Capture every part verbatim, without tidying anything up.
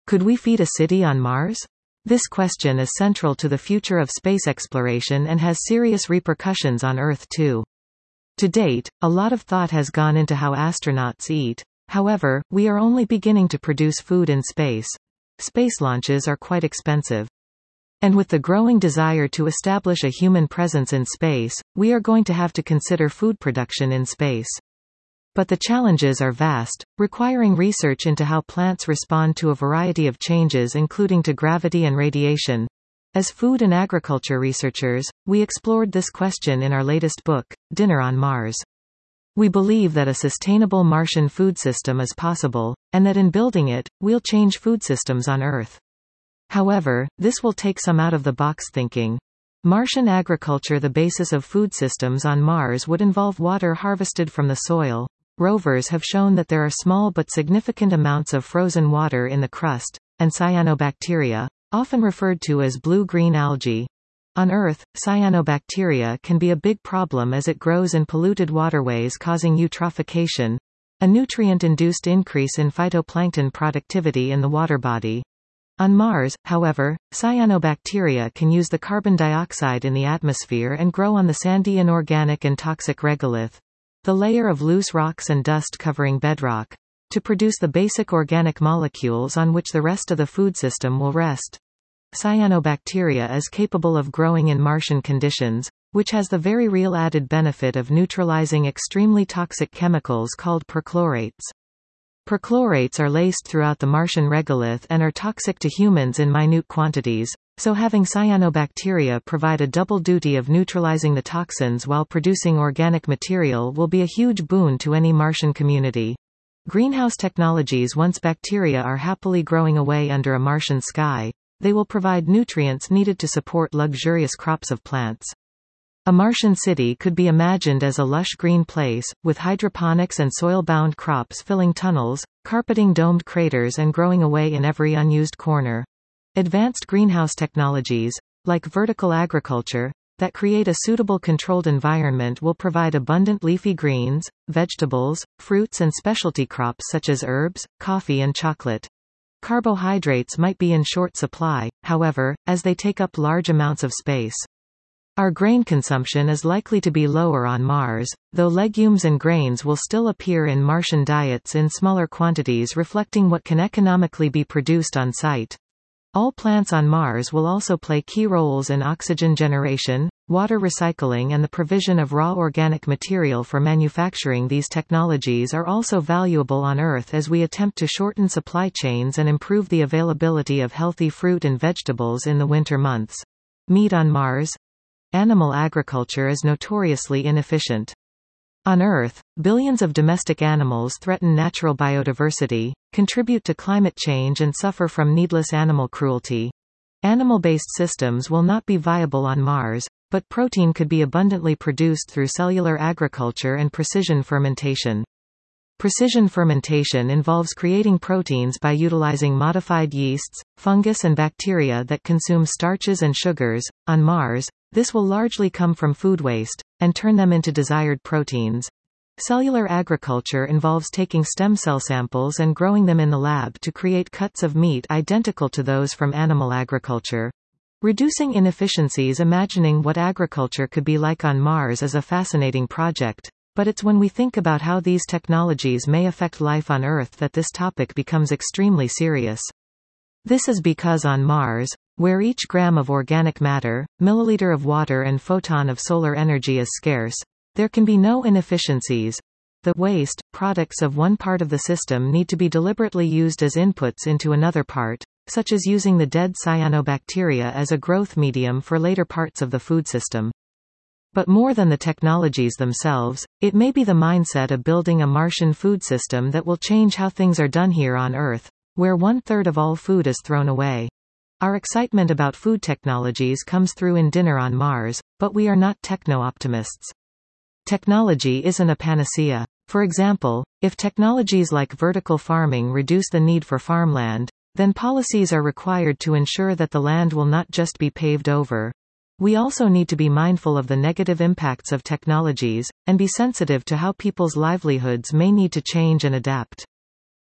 Could we feed a city on Mars? This question is central to the future of space exploration and has serious repercussions on Earth too. To date, a lot of thought has gone into how astronauts eat. However, we are only beginning to produce food in space. Space launches are quite expensive. And with the growing desire to establish a human presence in space, we are going to have to consider food production in space. But the challenges are vast, requiring research into how plants respond to a variety of changes including to gravity and radiation. As food and agriculture researchers, we explored this question in our latest book, Dinner on Mars. We believe that a sustainable Martian food system is possible, and that in building it, we'll change food systems on Earth. However, this will take some out-of-the-box thinking. Martian agriculture. The basis of food systems on Mars would involve water harvested from the soil. Rovers have shown that there are small but significant amounts of frozen water in the crust, and cyanobacteria, often referred to as blue-green algae. On Earth, cyanobacteria can be a big problem as it grows in polluted waterways, causing eutrophication, a nutrient-induced increase in phytoplankton productivity in the water body. On Mars, however, cyanobacteria can use the carbon dioxide in the atmosphere and grow on the sandy inorganic and toxic regolith, the layer of loose rocks and dust covering bedrock, to produce the basic organic molecules on which the rest of the food system will rest. Cyanobacteria is capable of growing in Martian conditions, which has the very real added benefit of neutralizing extremely toxic chemicals called perchlorates. Perchlorates are laced throughout the Martian regolith and are toxic to humans in minute quantities, so having cyanobacteria provide a double duty of neutralizing the toxins while producing organic material will be a huge boon to any Martian community. Greenhouse technologies. Once bacteria are happily growing away under a Martian sky, they will provide nutrients needed to support luxurious crops of plants. A Martian city could be imagined as a lush green place, with hydroponics and soil-bound crops filling tunnels, carpeting domed craters and growing away in every unused corner. Advanced greenhouse technologies, like vertical agriculture, that create a suitable controlled environment will provide abundant leafy greens, vegetables, fruits and specialty crops such as herbs, coffee and chocolate. Carbohydrates might be in short supply, however, as they take up large amounts of space. Our grain consumption is likely to be lower on Mars, though legumes and grains will still appear in Martian diets in smaller quantities, reflecting what can economically be produced on site. All plants on Mars will also play key roles in oxygen generation, water recycling and the provision of raw organic material for manufacturing. These technologies are also valuable on Earth as we attempt to shorten supply chains and improve the availability of healthy fruit and vegetables in the winter months. Meat on Mars. Animal agriculture is notoriously inefficient. On Earth, billions of domestic animals threaten natural biodiversity, contribute to climate change and suffer from needless animal cruelty. Animal-based systems will not be viable on Mars, but protein could be abundantly produced through cellular agriculture and precision fermentation. Precision fermentation involves creating proteins by utilizing modified yeasts, fungus and bacteria that consume starches and sugars. On Mars, this will largely come from food waste, and turn them into desired proteins. Cellular agriculture involves taking stem cell samples and growing them in the lab to create cuts of meat identical to those from animal agriculture. Reducing inefficiencies. Imagining what agriculture could be like on Mars is a fascinating project, but it's when we think about how these technologies may affect life on Earth that this topic becomes extremely serious. This is because on Mars, where each gram of organic matter, milliliter of water and photon of solar energy is scarce, there can be no inefficiencies. The waste products of one part of the system need to be deliberately used as inputs into another part, such as using the dead cyanobacteria as a growth medium for later parts of the food system. But more than the technologies themselves, it may be the mindset of building a Martian food system that will change how things are done here on Earth, where one-third of all food is thrown away. Our excitement about food technologies comes through in Dinner on Mars, but we are not techno-optimists. Technology isn't a panacea. For example, if technologies like vertical farming reduce the need for farmland, then policies are required to ensure that the land will not just be paved over. We also need to be mindful of the negative impacts of technologies, and be sensitive to how people's livelihoods may need to change and adapt.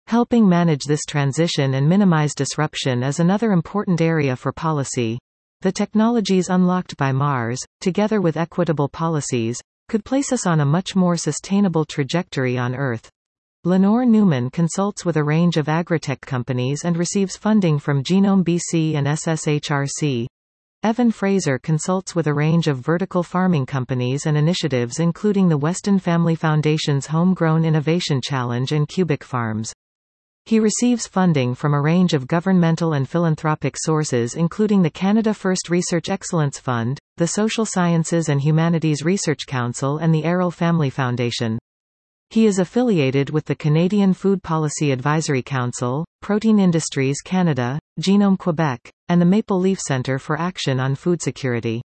Helping manage this transition and minimize disruption is another important area for policy. The technologies unlocked by Mars, together with equitable policies, could place us on a much more sustainable trajectory on Earth. Lenore Newman consults with a range of agritech companies and receives funding from Genome B C and S S H R C. Evan Fraser consults with a range of vertical farming companies and initiatives including the Weston Family Foundation's Homegrown Innovation Challenge and Cubic Farms. He receives funding from a range of governmental and philanthropic sources including the Canada First Research Excellence Fund, the Social Sciences and Humanities Research Council and the Errol Family Foundation. He is affiliated with the Canadian Food Policy Advisory Council, Protein Industries Canada, Genome Quebec, and the Maple Leaf Centre for Action on Food Security.